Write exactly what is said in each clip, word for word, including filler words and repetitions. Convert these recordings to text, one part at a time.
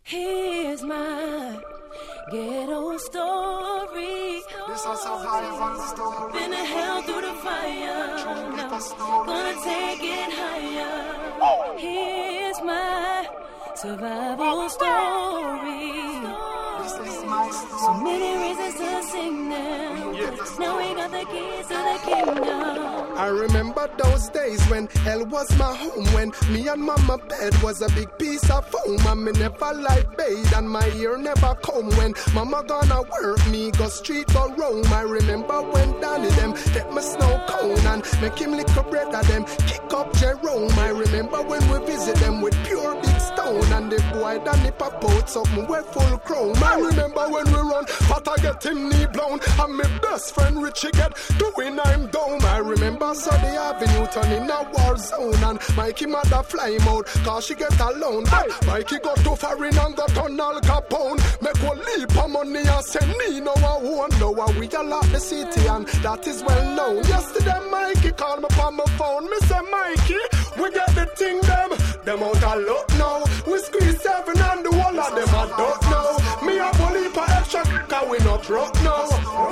Here's my ghetto story. This is survival story. Been to hell through the fire. Now gonna take it higher. Here's my survival story. This is my story. So many reasons to sing them. Yes. Now we got the keys to the kingdom. I remember those days when hell was my home, when me and mama bed was a big piece of foam, and me never like bathe and my ear never come. When mama gonna work, me go street go roam. I remember when Danny them get my snow cone and make him lick a bread of them kick up Jerome. I remember when we visit them with pure big stone, and the boy Danny pop out something we full chrome. I remember when we run, but I get him knee blown, and my best friend Richie get doing I'm down. I remember Sunday Avenue turn in a war zone, and Mikey mother fly him out cause she get alone. Hey, Mikey got to foreign and got on Al Capone. Make one leap of money and send me no I won't know how we all out the city, and that is well known. Yesterday Mikey called me on my phone. Me say Mikey, we get the thing them, them out of luck now. We squeeze seven and the whole of them I don't know. Me a bully for extra cause we not rock now.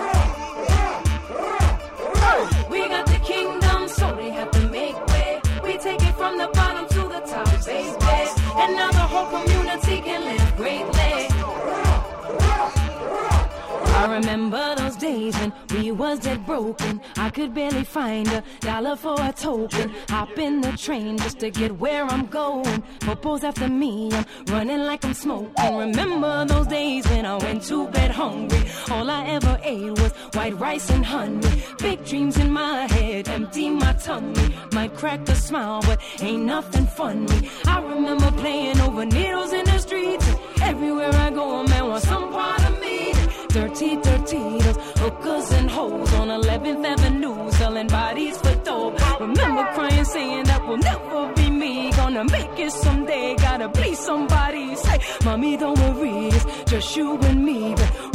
We got the kingdom, so they have to make way. We take it from the bottom to the top, baby. And now the whole community can live greatly. I remember those days when we was dead broken. I could barely find a dollar for a token. Hop in the train just to get where I'm going. Popo's after me, I'm running like I'm smoking. Remember those days when I went to bed hungry. All I ever ate was white rice and honey. Big dreams in my head, empty my tummy. Might crack a smile, but ain't nothing funny. I remember playing over needles in the streets. Everywhere I go, a man wants some part of me. Dirty, dirty, those hookers and hoes on eleventh Avenue selling bodies for dope. Remember crying, saying that will never be me. Gonna make it someday, gotta please somebody. Say, mommy, don't worry, it's just you and me. But